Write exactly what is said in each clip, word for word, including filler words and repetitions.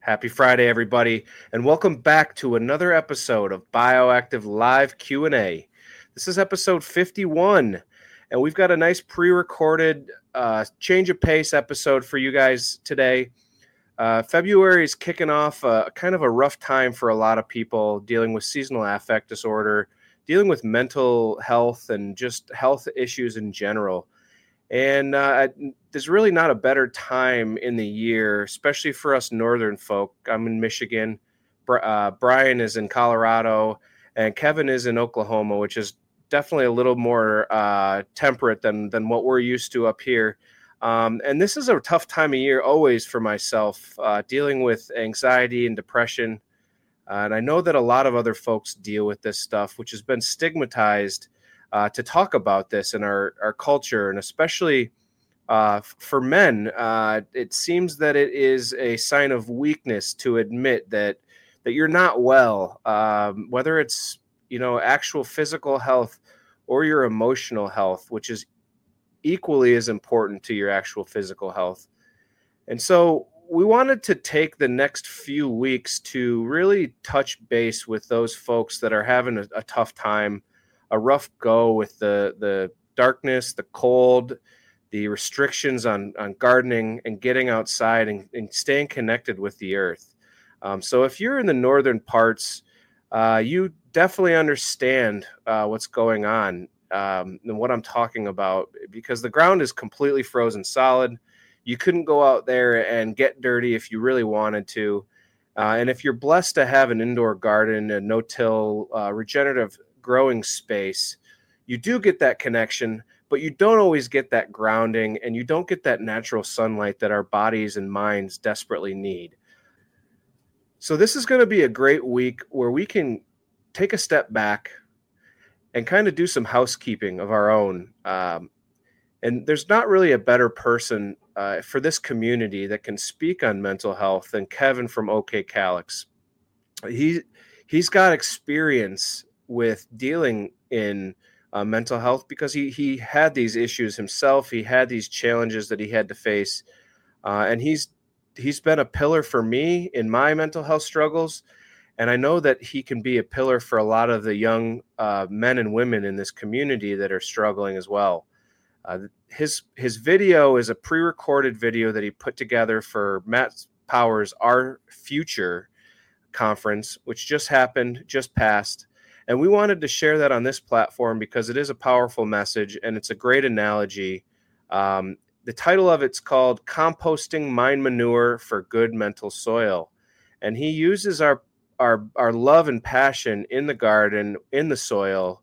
Happy Friday, everybody, and welcome back to another episode of Bioactive Live Q and A. This is episode fifty-one, and we've got a nice pre-recorded uh, change of pace episode for you guys today. Uh, February is kicking off a, kind of a rough time for a lot of people dealing with seasonal affect disorder, dealing with mental health, and just health issues in general. And uh, there's really not a better time in the year, especially for us northern folk. I'm in Michigan. Uh, Brian is in Colorado, and Kevin is in Oklahoma, which is definitely a little more uh, temperate than than what we're used to up here. Um, and this is a tough time of year always for myself, uh, dealing with anxiety and depression. Uh, and I know that a lot of other folks deal with this stuff, which has been stigmatized uh, to talk about this in our, our culture. And especially uh, for men, uh, it seems that it is a sign of weakness to admit that that you're not well, um, whether it's, you know, actual physical health or your emotional health, which is equally as important to your actual physical health. And so we wanted to take the next few weeks to really touch base with those folks that are having a, a tough time, a rough go with the the darkness, the cold, the restrictions on, on gardening and getting outside and, and staying connected with the earth. Um, so if you're in the northern parts, uh, you definitely understand uh, what's going on um, and what I'm talking about, because the ground is completely frozen solid. You couldn't go out there and get dirty if you really wanted to. Uh, and if you're blessed to have an indoor garden, a no-till uh, regenerative growing space, you do get that connection, but you don't always get that grounding, and you don't get that natural sunlight that our bodies and minds desperately need. So this is going to be a great week where we can take a step back and kind of do some housekeeping of our own. Um, and there's not really a better person uh, for this community that can speak on mental health than Kevin from OK Calyx. He, he's got experience with dealing in uh, mental health because he, he had these issues himself. He had these challenges that he had to face. Uh, and he's he's been a pillar for me in my mental health struggles. And I know that he can be a pillar for a lot of the young uh, men and women in this community that are struggling as well. Uh, his his video is a pre-recorded video that he put together for Matt Powers' Our Future conference, which just happened, just passed. And we wanted to share that on this platform because it is a powerful message and it's a great analogy. Um, the title of it's called Composting Mind Manure for Good Mental Soil. And he uses our our our love and passion in the garden, in the soil,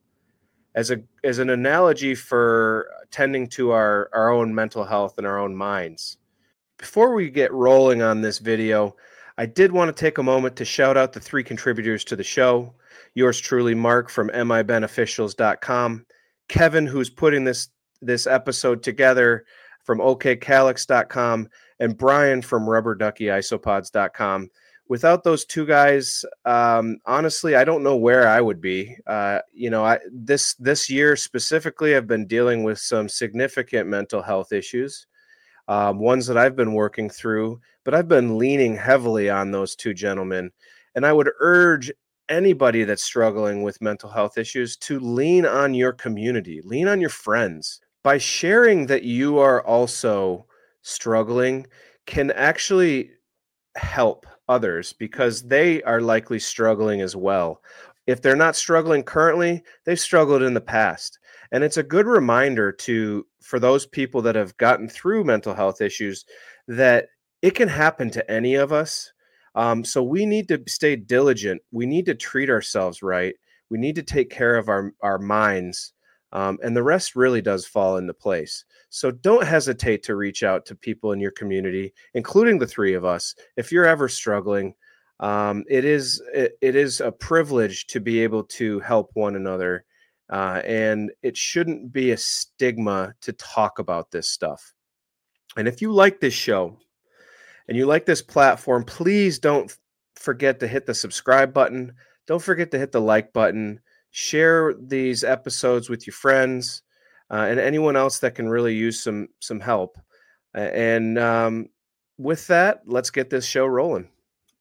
as a as an analogy for tending to our, our own mental health and our own minds. Before we get rolling on this video, I did want to take a moment to shout out the three contributors to the show. Yours truly, Mark from M I beneficials dot com, Kevin, who's putting this this episode together from O K Calyx dot com, and Brian from Rubber Ducky Isopods dot com. Without those two guys, um, honestly, I don't know where I would be. Uh, you know, I, this this year specifically, I've been dealing with some significant mental health issues, um, ones that I've been working through, but I've been leaning heavily on those two gentlemen. And I would urge anybody that's struggling with mental health issues to lean on your community, lean on your friends. By sharing that you are also struggling can actually help others because they are likely struggling as well. If they're not struggling currently, they've struggled in the past. And it's a good reminder to for those people that have gotten through mental health issues that it can happen to any of us. Um, so we need to stay diligent. We need to treat ourselves right. We need to take care of our, our minds. Um, and the rest really does fall into place. So don't hesitate to reach out to people in your community, including the three of us. If you're ever struggling, um, it is it, it is a privilege to be able to help one another. Uh, and it shouldn't be a stigma to talk about this stuff. And if you like this show and you like this platform, please don't forget to hit the subscribe button. Don't forget to hit the like button. Share these episodes with your friends uh, and anyone else that can really use some some help. And um, with that, let's get this show rolling.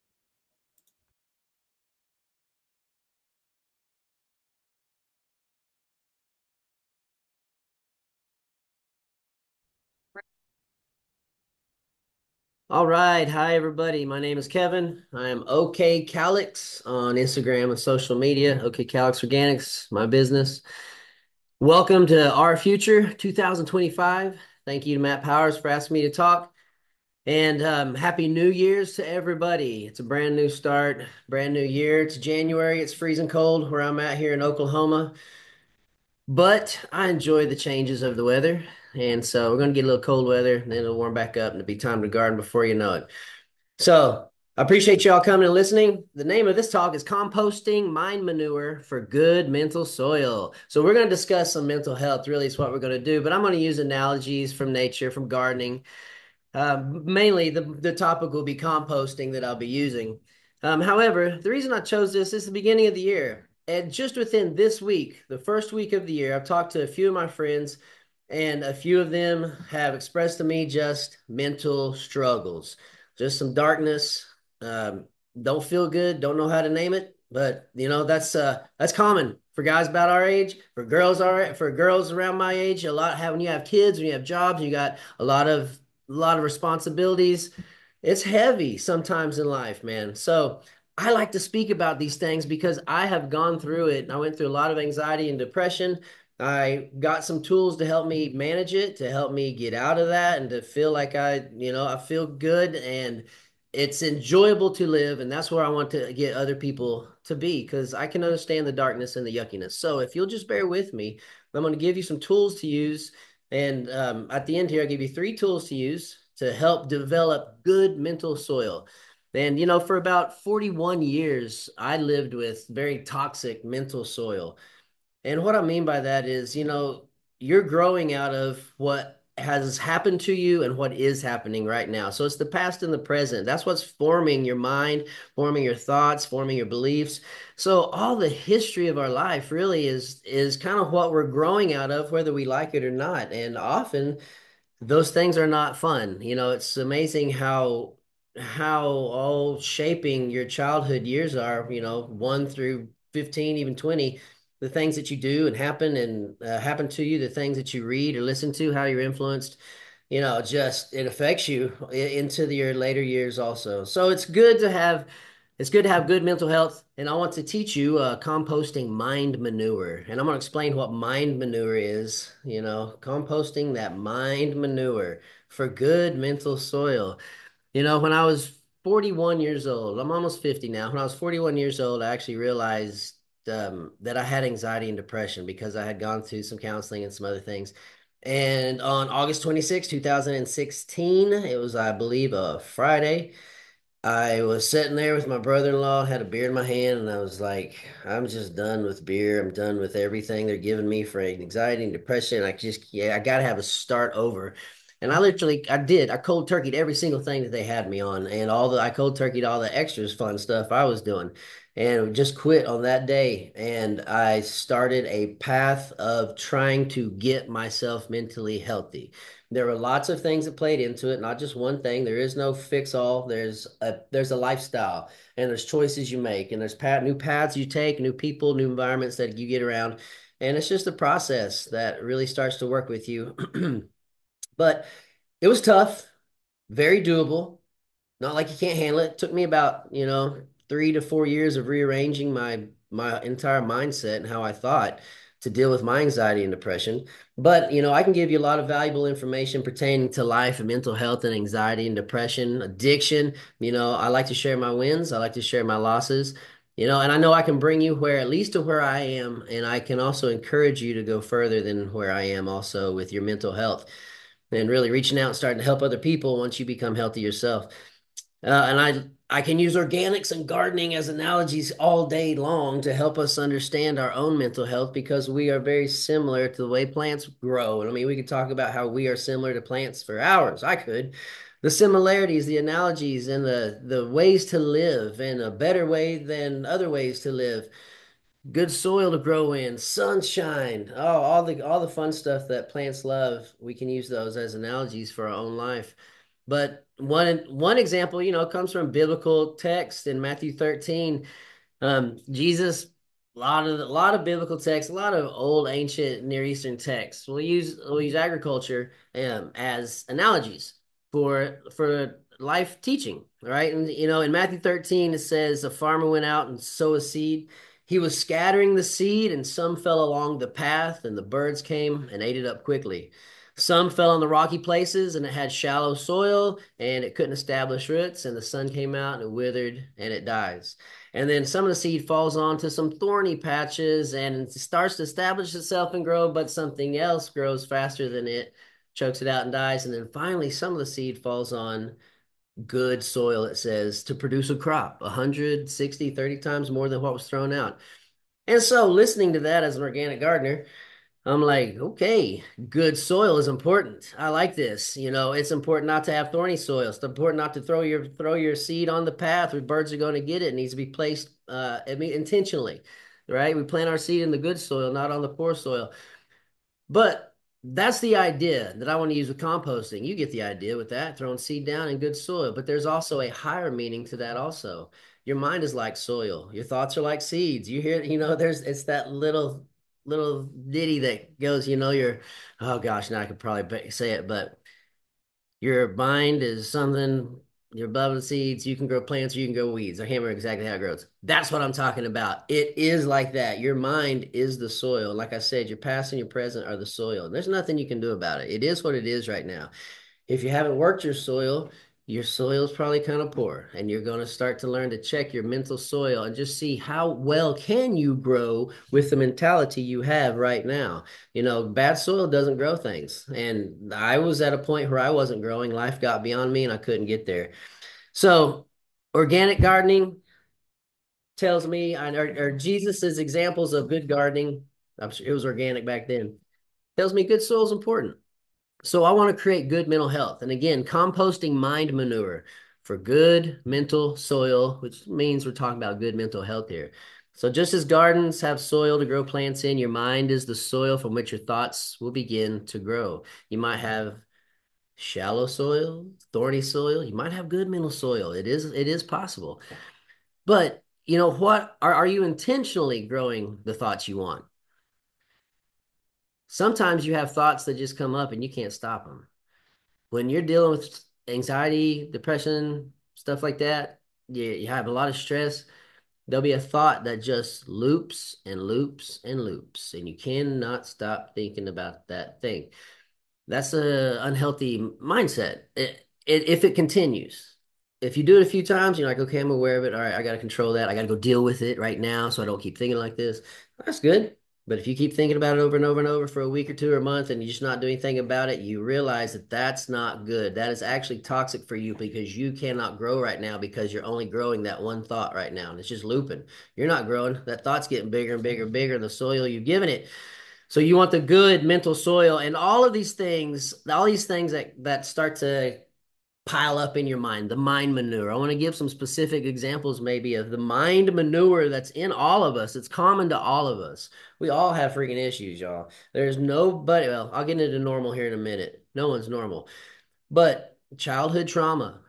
All right. Hi, everybody. My name is Kevin. I am OK Calix on Instagram and social media. OK Calix Organics, my business. Welcome to our future two thousand twenty-five. Thank you to Matt Powers for asking me to talk. And um, happy New Year's to everybody. It's a brand new start, brand new year. It's January. It's freezing cold where I'm at here in Oklahoma. But I enjoy the changes of the weather. And so we're going to get a little cold weather, and then it'll warm back up, and it'll be time to garden before you know it. So I appreciate y'all coming and listening. The name of this talk is Composting Mind Manure for Good Mental Soil. So we're going to discuss some mental health, really is what we're going to do, but I'm going to use analogies from nature, from gardening. Uh, mainly the, the topic will be composting that I'll be using. Um, however, the reason I chose this is the beginning of the year. And just within this week, the first week of the year, I've talked to a few of my friends, and a few of them have expressed to me just mental struggles, just some darkness. Um, don't feel good, don't know how to name it, but you know that's uh that's common for guys about our age, for girls our for girls around my age. A lot have when you have kids, when you have jobs, you got a lot of a lot of responsibilities. It's heavy sometimes in life, man. So I like to speak about these things because I have gone through it. I went through a lot of anxiety and depression. I got some tools to help me manage it, to help me get out of that and to feel like I, you know, I feel good and it's enjoyable to live. And that's where I want to get other people to be because I can understand the darkness and the yuckiness. So if you'll just bear with me, I'm going to give you some tools to use. And um, at the end here, I give you three tools to use to help develop good mental soil. And, you know, for about forty-one years, I lived with very toxic mental soil. And what I mean by that is, you know, you're growing out of what has happened to you and what is happening right now. So it's the past and the present. That's what's forming your mind, forming your thoughts, forming your beliefs. So all the history of our life really is is kind of what we're growing out of, whether we like it or not. And often those things are not fun. You know, it's amazing how how all shaping your childhood years are, you know, one through fifteen, even twenty, the things that you do and happen and uh, happen to you, the things that you read or listen to, how you're influenced, you know, just it affects you into the, your later years also. So it's good to have it's good to have good mental health. And I want to teach you uh, composting mind manure. And I'm going to explain what mind manure is, you know, composting that mind manure for good mental soil. You know, when I was forty-one years old, I'm almost fifty now. When I was forty-one years old, I actually realized um, that I had anxiety and depression because I had gone through some counseling and some other things. And on August twenty-sixth, two thousand sixteen, it was, I believe, a Friday. I was sitting there with my brother-in-law, had a beer in my hand, and I was like, I'm just done with beer. I'm done with everything they're giving me for anxiety and depression. I just, yeah, I gotta have a start over. And I literally, I did. I cold turkeyed every single thing that they had me on, and all the, I cold turkeyed all the extras fun stuff I was doing, and just quit on that day. And I started a path of trying to get myself mentally healthy. There were lots of things that played into it, not just one thing. There is no fix all. There's a there's a lifestyle, and there's choices you make, and there's pat new paths you take, new people, new environments that you get around, and it's just a process that really starts to work with you. But it was tough, very doable. Not like you can't handle it. It took me about, you know, three to four years of rearranging my my entire mindset and how I thought to deal with my anxiety and depression. But, you know, I can give you a lot of valuable information pertaining to life and mental health and anxiety and depression, addiction. You know, I like to share my wins, I like to share my losses. You know, and I know I can bring you where at least to where I am, and I can also encourage you to go further than where I am also with your mental health and really reaching out and starting to help other people once you become healthy yourself. Uh, and I I can use organics and gardening as analogies all day long to help us understand our own mental health because we are very similar to the way plants grow. And I mean, we could talk about how we are similar to plants for hours. I could. The similarities, the analogies, and the the ways to live, and a better way than other ways to live, good soil to grow in, sunshine, oh, all the all the fun stuff that plants love. We can use those as analogies for our own life. But one one example, you know, comes from biblical text in Matthew thirteen. Um, Jesus, a lot of a lot of biblical text, a lot of old ancient Near Eastern texts. We'll use we'll use agriculture um, as analogies for for life teaching, right? And you know, in Matthew thirteen, it says a farmer went out and sowed a seed. He was scattering the seed, and some fell along the path, and the birds came and ate it up quickly. Some fell on the rocky places, and it had shallow soil, and it couldn't establish roots, and the sun came out and it withered and it dies. And then some of the seed falls onto some thorny patches and it starts to establish itself and grow, but something else grows faster than it, chokes it out and dies. And then finally, some of the seed falls on good soil, it says, to produce a crop, one hundred sixty, thirty times more than what was thrown out. And so, listening to that as an organic gardener, I'm like, okay, good soil is important. I like this. You know, it's important not to have thorny soil. It's important not to throw your throw your seed on the path where birds are going to get it. It needs to be placed uh, I mean, intentionally, right? We plant our seed in the good soil, not on the poor soil. But that's the idea that I want to use with composting. You get the idea with that, throwing seed down in good soil. But there's also a higher meaning to that also. Your mind is like soil. Your thoughts are like seeds. You hear, you know, there's it's that little little ditty that goes, you know, your, oh gosh, now I could probably say it, but your mind is something, you're above the seeds, you can grow plants or you can grow weeds. I can't remember exactly how it grows. That's what I'm talking about. It is like that. Your mind is the soil. Like I said, your past and your present are the soil. And there's nothing you can do about it. It is what it is right now. If you haven't worked your soil, your soil is probably kind of poor, and you're going to start to learn to check your mental soil and just see how well can you grow with the mentality you have right now. You know, bad soil doesn't grow things. And I was at a point where I wasn't growing. Life got beyond me and I couldn't get there. So organic gardening tells me, or, or Jesus's examples of good gardening, I'm sure it was organic back then, tells me good soil is important. So I want to create good mental health. And again, composting mind manure for good mental soil, which means we're talking about good mental health here. So just as gardens have soil to grow plants in, your mind is the soil from which your thoughts will begin to grow. You might have shallow soil, thorny soil. You might have good mental soil. It is, it is possible. But you know what? Are, are you intentionally growing the thoughts you want? Sometimes you have thoughts that just come up and you can't stop them. When you're dealing with anxiety, depression, stuff like that, you, you have a lot of stress, there'll be a thought that just loops and loops and loops, and you cannot stop thinking about that thing. That's an unhealthy mindset. It, it, if it continues, if you do it a few times, you're like, okay, I'm aware of it. All right, I got to control that. I got to go deal with it right now so I don't keep thinking like this. That's good. But if you keep thinking about it over and over and over for a week or two or a month and you just not doing anything about it, you realize that that's not good. That is actually toxic for you because you cannot grow right now because you're only growing that one thought right now. And it's just looping. You're not growing. That thought's getting bigger and bigger and bigger in the soil you've given it. So you want the good mental soil and all of these things, all these things that, that start to pile up in your mind, the mind manure. I want to give some specific examples maybe of the mind manure that's in all of us. It's common to all of us. We all have freaking issues, y'all. There's nobody, well, I'll get into normal here in a minute. No one's normal. But childhood trauma,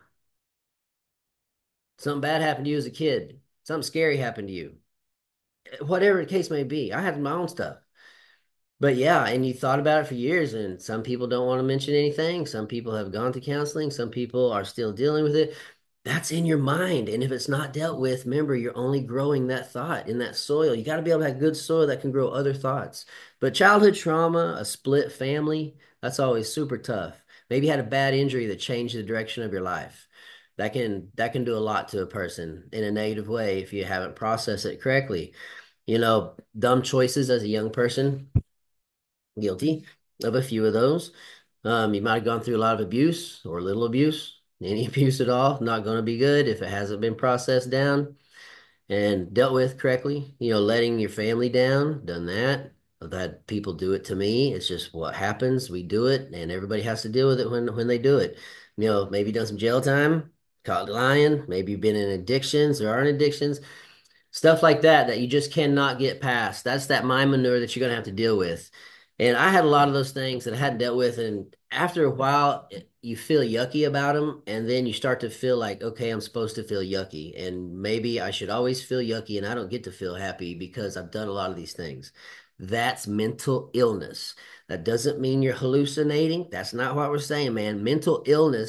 something bad happened to you as a kid, something scary happened to you, whatever the case may be. I had my own stuff. But yeah, and you thought about it for years, and some people don't want to mention anything. Some people have gone to counseling. Some people are still dealing with it. That's in your mind. And if it's not dealt with, remember, you're only growing that thought in that soil. You got to be able to have good soil that can grow other thoughts. But childhood trauma, a split family, that's always super tough. Maybe you had a bad injury that changed the direction of your life. That can that can do a lot to a person in a negative way if you haven't processed it correctly. You know, dumb choices as a young person, guilty of a few of those. Um, you might have gone through a lot of abuse or little abuse, any abuse at all, not going to be good if it hasn't been processed down and dealt with correctly. You know, letting your family down, done that. I've had people do it to me. It's just what happens. We do it, and everybody has to deal with it when when they do it. You know, maybe done some jail time, caught lying. Maybe you've been in addictions. There are addictions, stuff like that that you just cannot get past. That's that mind manure that you're going to have to deal with. And I had a lot of those things that I hadn't dealt with. And after a while, you feel yucky about them. And then you start to feel like, okay, I'm supposed to feel yucky. And maybe I should always feel yucky and I don't get to feel happy because I've done a lot of these things. That's mental illness. That doesn't mean you're hallucinating. That's not what we're saying, man. Mental illness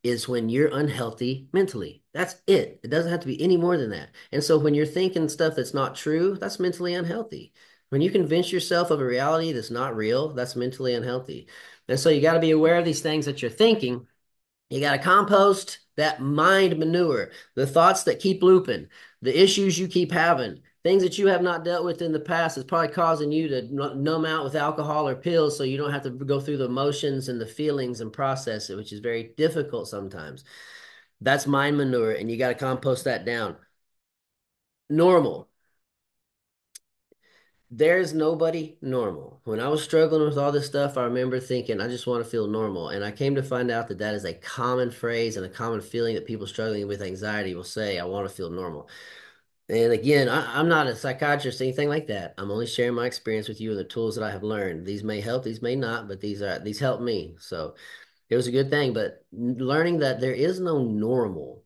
is when you're unhealthy mentally. That's it. It doesn't have to be any more than that. And so when you're thinking stuff that's not true, that's mentally unhealthy. When you convince yourself of a reality that's not real, that's mentally unhealthy. And so you got to be aware of these things that you're thinking. You got to compost that mind manure, the thoughts that keep looping, the issues you keep having, things that you have not dealt with in the past is probably causing you to numb out with alcohol or pills so you don't have to go through the emotions and the feelings and process it, which is very difficult sometimes. That's mind manure, and you got to compost that down. Normal. There's nobody normal. When I was struggling with all this stuff, I remember thinking, I just want to feel normal. And I came to find out that that is a common phrase and a common feeling that people struggling with anxiety will say, I want to feel normal. And again, I, I'm not a psychiatrist, anything like that. I'm only sharing my experience with you and the tools that I have learned. These may help, these may not, but these are these help me. So it was a good thing. But learning that there is no normal.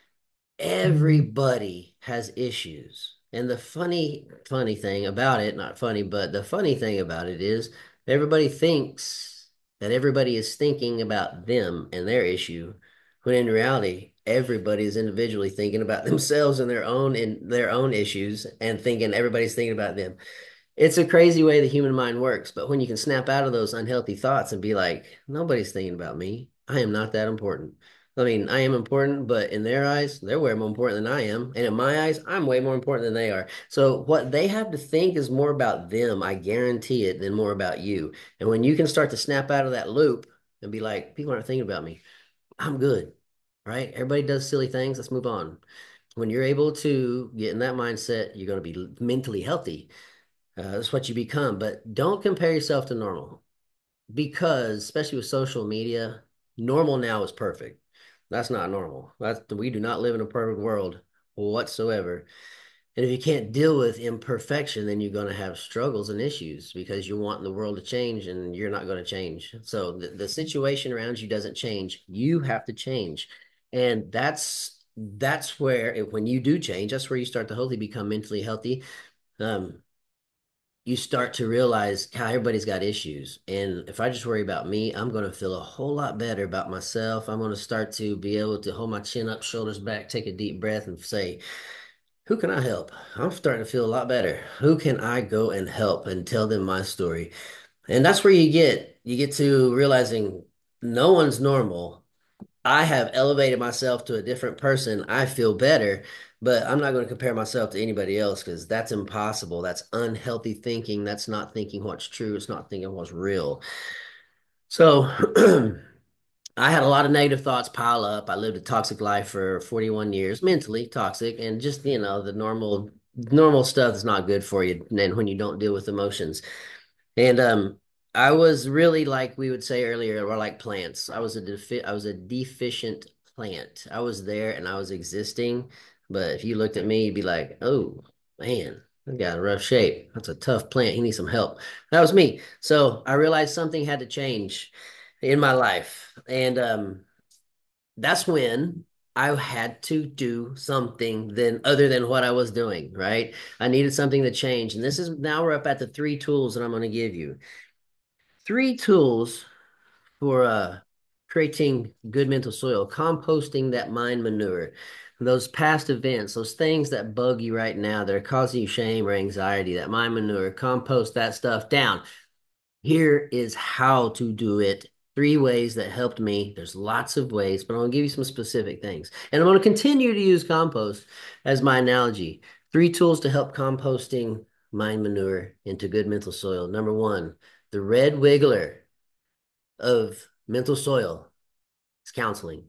Everybody has issues. And the funny, funny thing about it, not funny, but the funny thing about it is everybody thinks that everybody is thinking about them and their issue, when in reality, everybody is individually thinking about themselves and their own and their own issues and thinking everybody's thinking about them. It's a crazy way the human mind works, but when you can snap out of those unhealthy thoughts and be like, nobody's thinking about me. I am not that important. I mean, I am important, but in their eyes, they're way more important than I am. And in my eyes, I'm way more important than they are. So what they have to think is more about them, I guarantee it, than more about you. And when you can start to snap out of that loop and be like, people aren't thinking about me, I'm good, right? Everybody does silly things. Let's move on. When you're able to get in that mindset, you're going to be mentally healthy. Uh, that's what you become. But don't compare yourself to normal, because, especially with social media, normal now is perfect. That's not normal. That's, we do not live in a perfect world whatsoever. And if you can't deal with imperfection, then you're going to have struggles and issues because you want the world to change and you're not going to change. So the, the situation around you doesn't change. You have to change. And that's that's where, when you do change, that's where you start to hopefully become mentally healthy. Um, you start to realize how everybody's got issues. And if I just worry about me, I'm going to feel a whole lot better about myself. I'm going to start to be able to hold my chin up, shoulders back, take a deep breath and say, who can I help? I'm starting to feel a lot better. Who can I go and help and tell them my story? And that's where you get, you get to realizing no one's normal. I have elevated myself to a different person. I feel better, but I'm not going to compare myself to anybody else because that's impossible. That's unhealthy thinking. That's not thinking what's true. It's not thinking what's real. So I had a lot of negative thoughts pile up. I lived a toxic life for forty-one years, mentally toxic, and just, you know, the normal normal stuff is not good for you. And when you don't deal with emotions. And um, I was really, like we would say earlier, or like plants. I was a defi I was a deficient plant. I was there and I was existing, but if you looked at me, you'd be like, "Oh man, I got a rough shape. That's a tough plant. He needs some help." That was me. So I realized something had to change in my life, and um, that's when I had to do something then other than what I was doing, right? I needed something to change. And this is, now we're up at the three tools that I'm going to give you. Three tools for uh, creating good mental soil, composting that mind manure, those past events, those things that bug you right now that are causing you shame or anxiety, that mind manure, compost that stuff down. Here is how to do it. Three ways that helped me. There's lots of ways, but I'm going to give you some specific things. And I'm going to continue to use compost as my analogy. Three tools to help composting mind manure into good mental soil. Number one, the red wiggler of mental soil is counseling.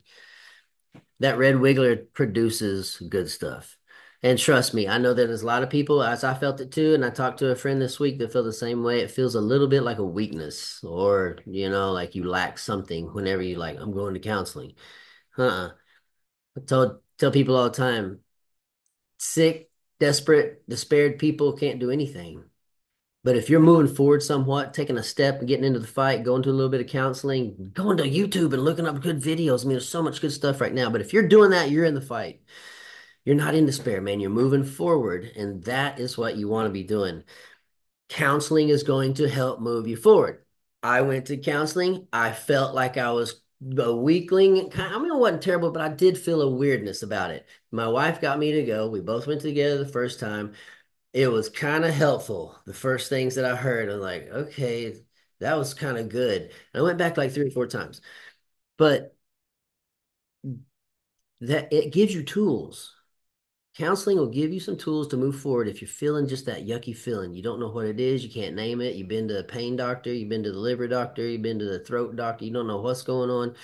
That red wiggler produces good stuff. And trust me, I know that there's a lot of people, as I felt it too, and I talked to a friend this week that feel the same way. It feels a little bit like a weakness, or, you know, like you lack something whenever you like, I'm going to counseling. Uh-uh. I told, tell people all the time, sick, desperate, despaired people can't do anything. But if you're moving forward somewhat, taking a step and getting into the fight, going to a little bit of counseling, going to YouTube and looking up good videos. I mean, there's so much good stuff right now. But if you're doing that, you're in the fight. You're not in despair, man. You're moving forward, and that is what you want to be doing. Counseling is going to help move you forward. I went to counseling. I felt like I was a weakling. Kind I mean, it wasn't terrible, but I did feel a weirdness about it. My wife got me to go. We both went together the first time. It was kind of helpful. The first things that I heard, I'm like, okay, that was kind of good. And I went back like three or four times, but that it gives you tools. Counseling will give you some tools to move forward if you're feeling just that yucky feeling. You don't know what it is, you can't name it. You've been to a pain doctor, you've been to the liver doctor, you've been to the throat doctor, you don't know what's going on.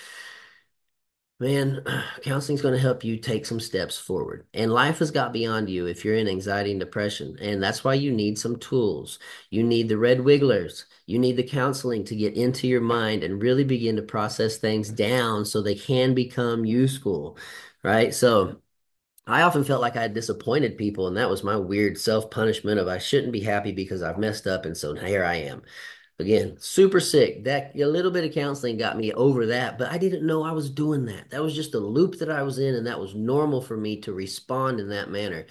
Man, counseling is going to help you take some steps forward. And life has got beyond you if you're in anxiety and depression. And that's why you need some tools. You need the red wigglers. You need the counseling to get into your mind and really begin to process things down so they can become useful, right? So, I often felt like I had disappointed people, and that was my weird self-punishment of I shouldn't be happy because I've messed up, and so here I am. Again, super sick. That a little bit of counseling got me over that, but I didn't know I was doing that. That was just a loop that I was in, and that was normal for me to respond in that manner.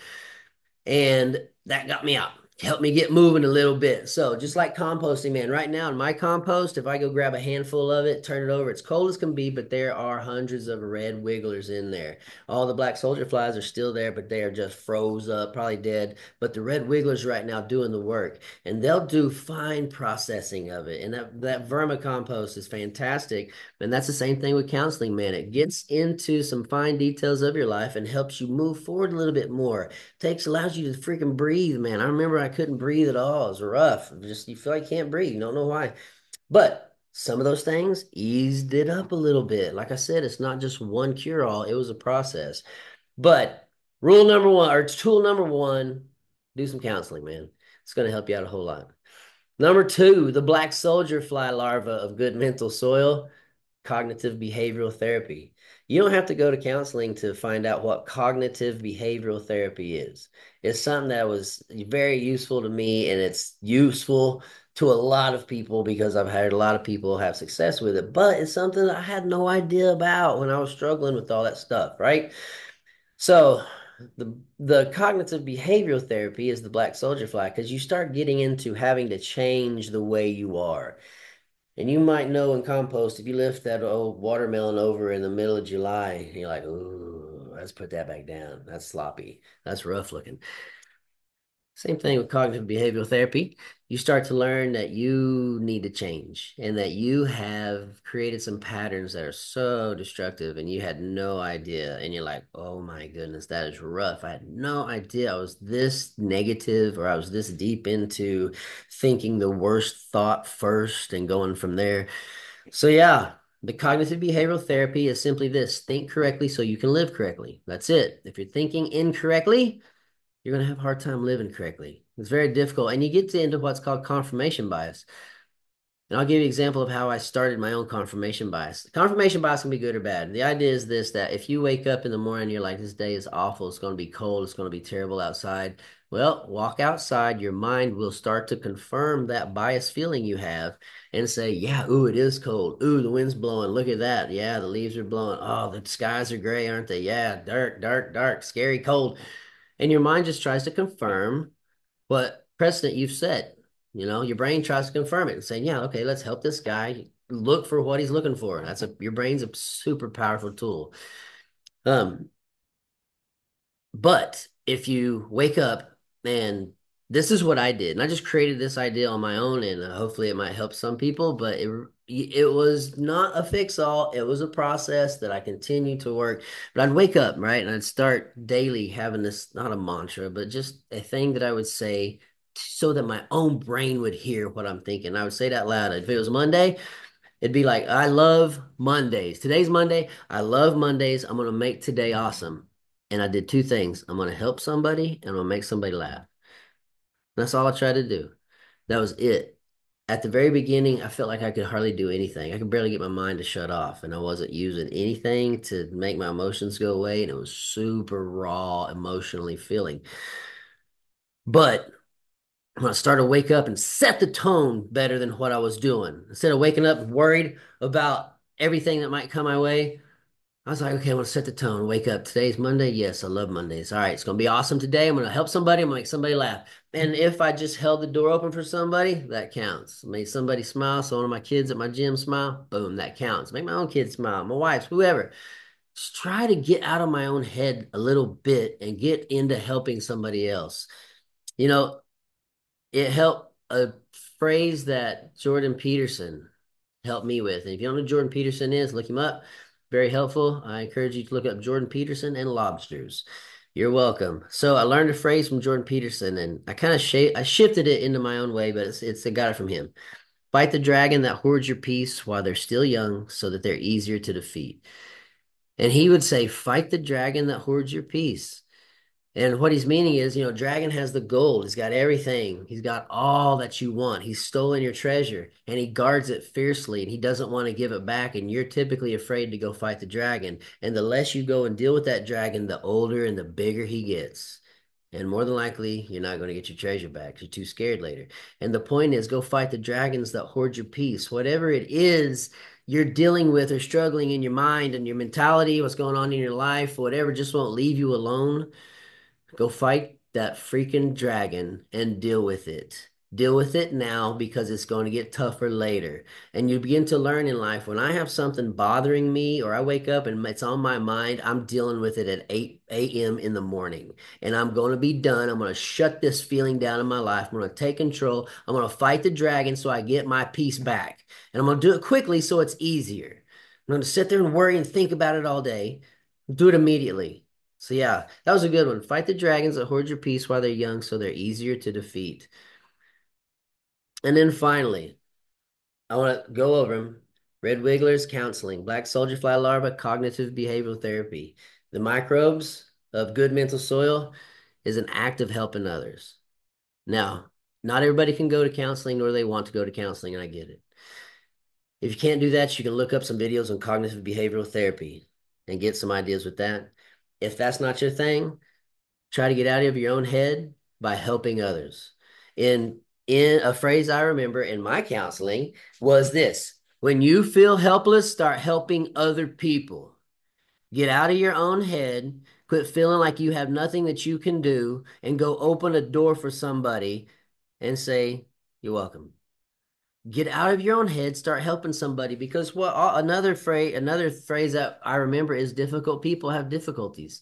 And that got me out, helped me get moving a little bit. So just like composting, man, right now in my compost, if I go grab a handful of it, turn it over, it's cold as can be, but there are hundreds of red wigglers in there. All the black soldier flies are still there, but they are just froze up, probably dead. But the red wigglers right now doing the work, and they'll do fine processing of it. And that, that vermicompost is fantastic. And that's the same thing with counseling, man. It gets into some fine details of your life and helps you move forward a little bit more. Takes allows you to freaking breathe, man. I remember I couldn't breathe at all. It was rough. Just you feel like you can't breathe. You don't know why. But some of those things eased it up a little bit. Like I said, it's not just one cure all, it was a process. But rule number one, or tool number one, do some counseling, man. It's going to help you out a whole lot. Number two, the black soldier fly larva of good mental soil, cognitive behavioral therapy. You don't have to go to counseling to find out what cognitive behavioral therapy is. It's something that was very useful to me, and it's useful to a lot of people because I've had a lot of people have success with it. But it's something that I had no idea about when I was struggling with all that stuff, right? So the the cognitive behavioral therapy is the black soldier fly because you start getting into having to change the way you are. And you might know in compost, if you lift that old watermelon over in the middle of July, you're like, ooh, let's put that back down. That's sloppy. That's rough looking. Same thing with cognitive behavioral therapy. You start to learn that you need to change and that you have created some patterns that are so destructive and you had no idea. And you're like, oh my goodness, that is rough. I had no idea I was this negative or I was this deep into thinking the worst thought first and going from there. So, yeah, the cognitive behavioral therapy is simply this: think correctly so you can live correctly. That's it. If you're thinking incorrectly, you're going to have a hard time living correctly. It's very difficult. And you get to into what's called confirmation bias. And I'll give you an example of how I started my own confirmation bias. Confirmation bias can be good or bad. The idea is this, that if you wake up in the morning, you're like, this day is awful. It's going to be cold. It's going to be terrible outside. Well, walk outside. Your mind will start to confirm that bias feeling you have and say, yeah, ooh, it is cold. Ooh, the wind's blowing. Look at that. Yeah, the leaves are blowing. Oh, the skies are gray, aren't they? Yeah, dark, dark, dark, scary, cold. And your mind just tries to confirm what precedent you've set. You know, your brain tries to confirm it and saying, yeah, okay, let's help this guy look for what he's looking for. That's a your brain's a super powerful tool. Um, but if you wake up and this is what I did, and I just created this idea on my own, and uh, hopefully it might help some people, but it it was not a fix all. It was a process that I continued to work. But I'd wake up, right, and I'd start daily having this, not a mantra, but just a thing that I would say so that my own brain would hear what I'm thinking. I would say that loud. If it was Monday, it'd be like, I love Mondays. Today's Monday. I love Mondays. I'm going to make today awesome. And I did two things. I'm going to help somebody and I'm going to make somebody laugh. That's all I tried to do. That was it. At the very beginning, I felt like I could hardly do anything. I could barely get my mind to shut off, and I wasn't using anything to make my emotions go away. And it was super raw emotionally feeling. But when I started to wake up and set the tone better than what I was doing, instead of waking up worried about everything that might come my way, I was like, okay, I'm gonna set the tone. Wake up. Today's Monday. Yes, I love Mondays. All right, it's gonna be awesome today. I'm gonna help somebody. I'm gonna make somebody laugh. And if I just held the door open for somebody, that counts. Made somebody smile. So one of my kids at my gym smile. Boom, that counts. Make my own kids smile. My wife's, whoever. Just try to get out of my own head a little bit and get into helping somebody else. You know, it helped a phrase that Jordan Peterson helped me with. And if you don't know who Jordan Peterson is, look him up. Very helpful. I encourage you to look up Jordan Peterson and lobsters. You're welcome. So I learned a phrase from Jordan Peterson, and I kind of sh- I shifted it into my own way, but it's, it's I got it from him. Fight the dragon that hoards your peace while they're still young, so that they're easier to defeat. And he would say, fight the dragon that hoards your peace. And what he's meaning is, you know, Dragon has the gold. He's got everything. He's got all that you want. He's stolen your treasure and he guards it fiercely and he doesn't want to give it back. And you're typically afraid to go fight the dragon. And the less you go and deal with that dragon, the older and the bigger he gets. And more than likely, you're not going to get your treasure back. You're too scared later. And the point is, go fight the dragons that hoard your peace. Whatever it is you're dealing with or struggling in your mind and your mentality, what's going on in your life, whatever just won't leave you alone. Go fight that freaking dragon and deal with it. Deal with it now because it's going to get tougher later. And you begin to learn in life when I have something bothering me or I wake up and it's on my mind, I'm dealing with it at eight a m in the morning. And I'm going to be done. I'm going to shut this feeling down in my life. I'm going to take control. I'm going to fight the dragon so I get my peace back. And I'm going to do it quickly so it's easier. I'm going to sit there and worry and think about it all day. Do it immediately. So yeah, that was a good one. Fight the dragons that hoard your peace while they're young, so they're easier to defeat. And then finally, I want to go over them. Red wigglers, counseling, black soldier fly larva, cognitive behavioral therapy. The microbes of good mental soil is an act of helping others. Now, not everybody can go to counseling nor they want to go to counseling, and I get it. If you can't do that, you can look up some videos on cognitive behavioral therapy and get some ideas with that. If that's not your thing, try to get out of your own head by helping others. In in a phrase I remember in my counseling was this: when you feel helpless, start helping other people. Get out of your own head, quit feeling like you have nothing that you can do, and go open a door for somebody and say, "You're welcome." Get out of your own head, start helping somebody because what another phrase another phrase that I remember is difficult people have difficulties.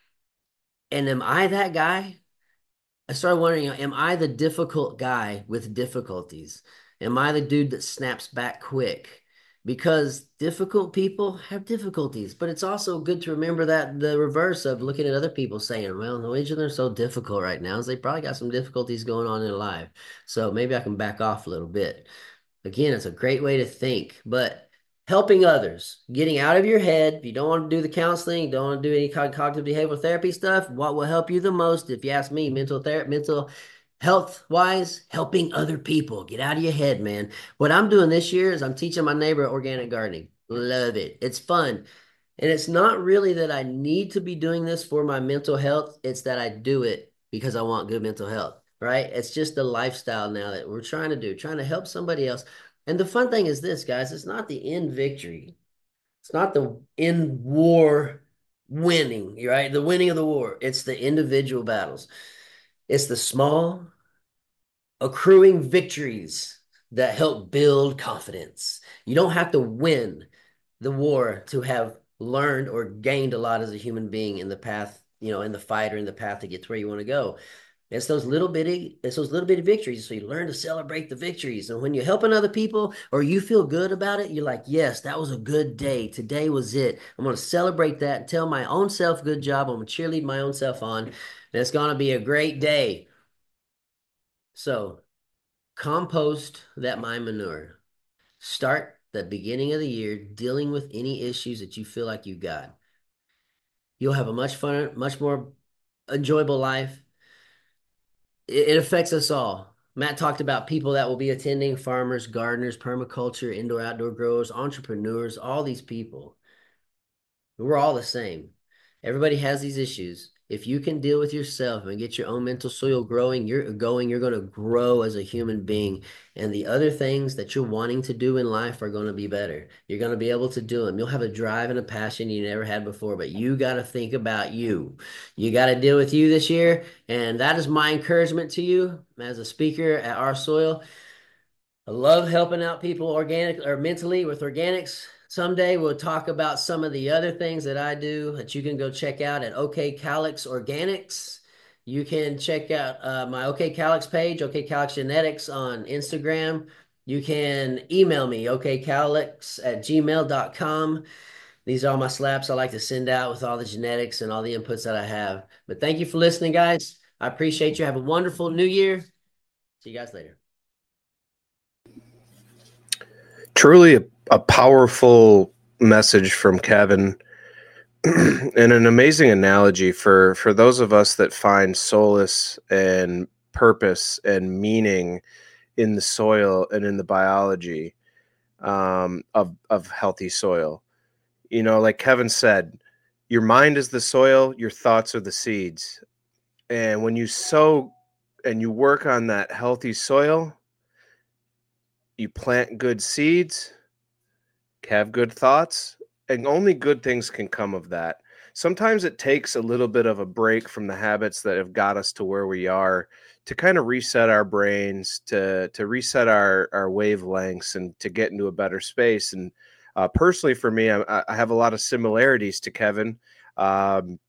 And am I that guy? I started wondering, you know, am I the difficult guy with difficulties? Am I the dude that snaps back quick? Because difficult people have difficulties, but it's also good to remember that the reverse of looking at other people saying, well, the reason they're so difficult right now is they probably got some difficulties going on in their life. So maybe I can back off a little bit. Again, it's a great way to think, but helping others, getting out of your head. If you don't want to do the counseling, you don't want to do any cognitive behavioral therapy stuff, what will help you the most, if you ask me, mental therapy, mental health wise, helping other people. Get out of your head, man. What I'm doing this year is I'm teaching my neighbor organic gardening. Love it. It's fun. And it's not really that I need to be doing this for my mental health. It's that I do it because I want good mental health, right? It's just the lifestyle now that we're trying to do, trying to help somebody else. And the fun thing is this, guys, it's not the end victory. It's not the end war winning, right? The winning of the war. It's the individual battles. It's the small accruing victories that help build confidence. You don't have to win the war to have learned or gained a lot as a human being in the path, you know, in the fight or in the path to get to where you want to go. It's those little bitty, it's those little bitty victories. So you learn to celebrate the victories. And when you're helping other people or you feel good about it, you're like, yes, that was a good day. Today was it. I'm going to celebrate that and tell my own self, good job. I'm going to cheerlead my own self on. And it's going to be a great day. So compost that mind manure. Start the beginning of the year dealing with any issues that you feel like you got. You'll have a much fun, much more enjoyable life. It, it affects us all. Matt talked about people that will be attending, farmers, gardeners, permaculture, indoor outdoor growers, entrepreneurs, all these people. We're all the same. Everybody has these issues. If you can deal with yourself and get your own mental soil growing, you're going, you're going to grow as a human being. And the other things that you're wanting to do in life are going to be better. You're going to be able to do them. You'll have a drive and a passion you never had before, but you got to think about you. You got to deal with you this year. And that is my encouragement to you as a speaker at Our Soil. I love helping out people organic or mentally with organics. Someday we'll talk about some of the other things that I do that you can go check out at OK Calyx Organics. You can check out uh, my OK Calyx page, OK Calyx Genetics on Instagram. You can email me, okcalyx at gmail dot com. These are all my slaps I like to send out with all the genetics and all the inputs that I have. But thank you for listening, guys. I appreciate you. Have a wonderful new year. See you guys later. Truly a, a powerful message from Kevin and an amazing analogy for, for those of us that find solace and purpose and meaning in the soil and in the biology um, of, of healthy soil. You know, like Kevin said, your mind is the soil, your thoughts are the seeds. And when you sow and you work on that healthy soil, you plant good seeds, have good thoughts, and only good things can come of that. Sometimes it takes a little bit of a break from the habits that have got us to where we are to kind of reset our brains, to to reset our, our wavelengths and to get into a better space. And uh, personally for me, I, I have a lot of similarities to Kevin, um,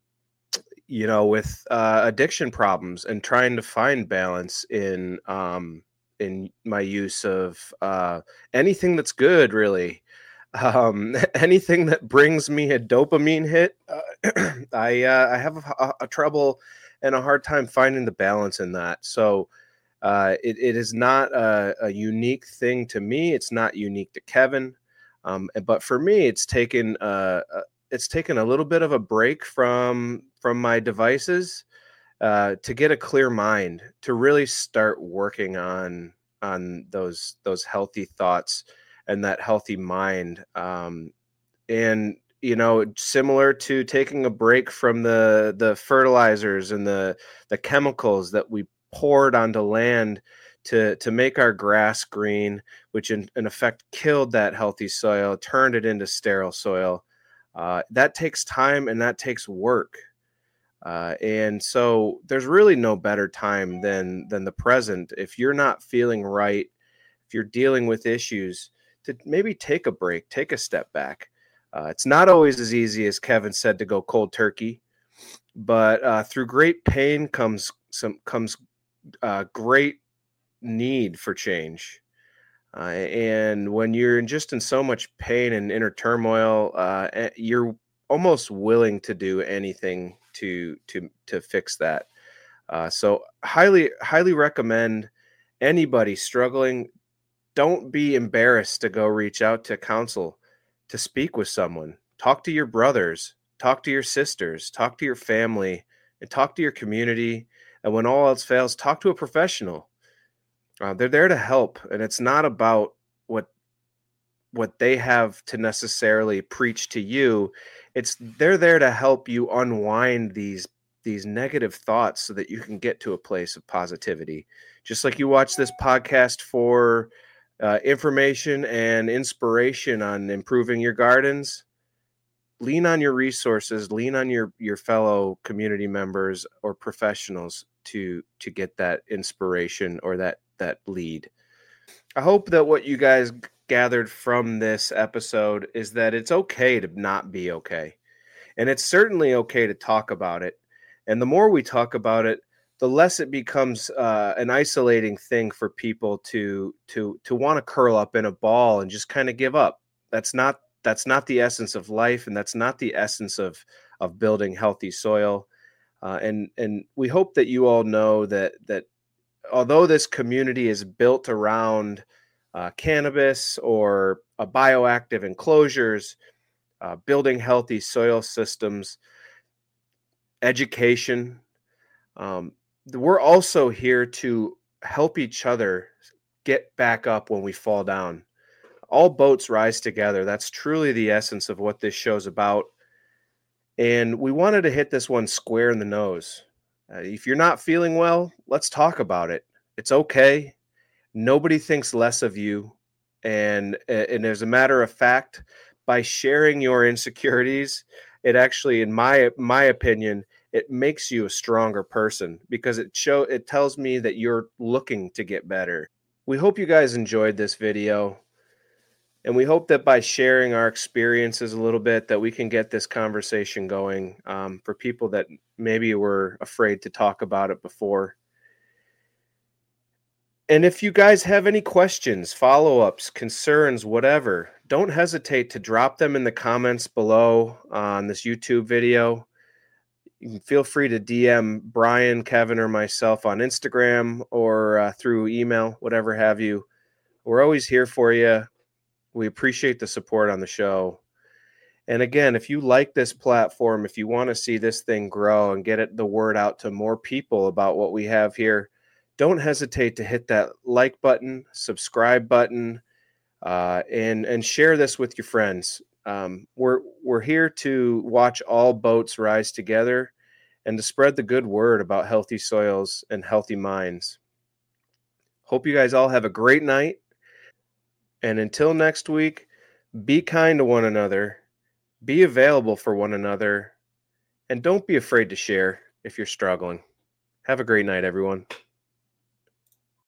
you know, with uh, addiction problems and trying to find balance in um, in my use of uh, anything that's good, really. Um, anything that brings me a dopamine hit, uh, I uh, I have a, a trouble and a hard time finding the balance in that. So uh, it, it is not a, a unique thing to me. It's not unique to Kevin. Um, but for me, it's taken uh, uh, it's taken a little bit of a break from from my devices uh, to get a clear mind, to really start working on on those those healthy thoughts and that healthy mind. Um, and you know, similar to taking a break from the the fertilizers and the the chemicals that we poured onto land to to make our grass green, which in, in effect killed that healthy soil, turned it into sterile soil. Uh, that takes time and that takes work. Uh, and so there's really no better time than than the present. If you're not feeling right, if you're dealing with issues, to maybe take a break, take a step back. Uh, it's not always as easy as Kevin said to go cold turkey, but uh, through great pain comes some comes uh, great need for change. Uh, and when you're just in so much pain and inner turmoil, uh, you're almost willing to do anything to to to fix that. Uh, so highly highly recommend anybody struggling. Don't be embarrassed to go reach out to counsel, to speak with someone. Talk to your brothers, talk to your sisters, talk to your family, and talk to your community. And when all else fails, talk to a professional. Uh, they're there to help, and it's not about what what they have to necessarily preach to you. It's they're there to help you unwind these these negative thoughts so that you can get to a place of positivity. Just like you watch this podcast for uh, information and inspiration on improving your gardens, lean on your resources, lean on your your fellow community members or professionals to to get that inspiration or that that lead. I hope that what you guys gathered from this episode is that it's okay to not be okay. And it's certainly okay to talk about it. And the more we talk about it, the less it becomes uh, an isolating thing for people to to to want to curl up in a ball and just kind of give up. That's not that's not the essence of life, and that's not the essence of of building healthy soil. Uh, and and we hope that you all know that that although this community is built around uh, cannabis or uh, bioactive enclosures, uh, building healthy soil systems, education, um, we're also here to help each other get back up when we fall down. All boats rise together. That's truly the essence of what this show's about. And we wanted to hit this one square in the nose. Uh, if you're not feeling well, let's talk about it. It's okay. Nobody thinks less of you. And, and as a matter of fact, by sharing your insecurities, it actually, in my my opinion, it makes you a stronger person because it show it tells me that you're looking to get better. We hope you guys enjoyed this video. And we hope that by sharing our experiences a little bit, that we can get this conversation going um, for people that maybe were afraid to talk about it before. And if you guys have any questions, follow-ups, concerns, whatever, don't hesitate to drop them in the comments below on this YouTube video. You can feel free to D M Brian, Kevin, or myself on Instagram or uh, through email, whatever have you. We're always here for you. We appreciate the support on the show. And again, if you like this platform, if you want to see this thing grow and get it, the word out to more people about what we have here, don't hesitate to hit that like button, subscribe button, uh, and and share this with your friends. Um, we're we're here to watch all boats rise together and to spread the good word about healthy soils and healthy minds. Hope you guys all have a great night. And until next week, be kind to one another, be available for one another, and don't be afraid to share if you're struggling. Have a great night, everyone.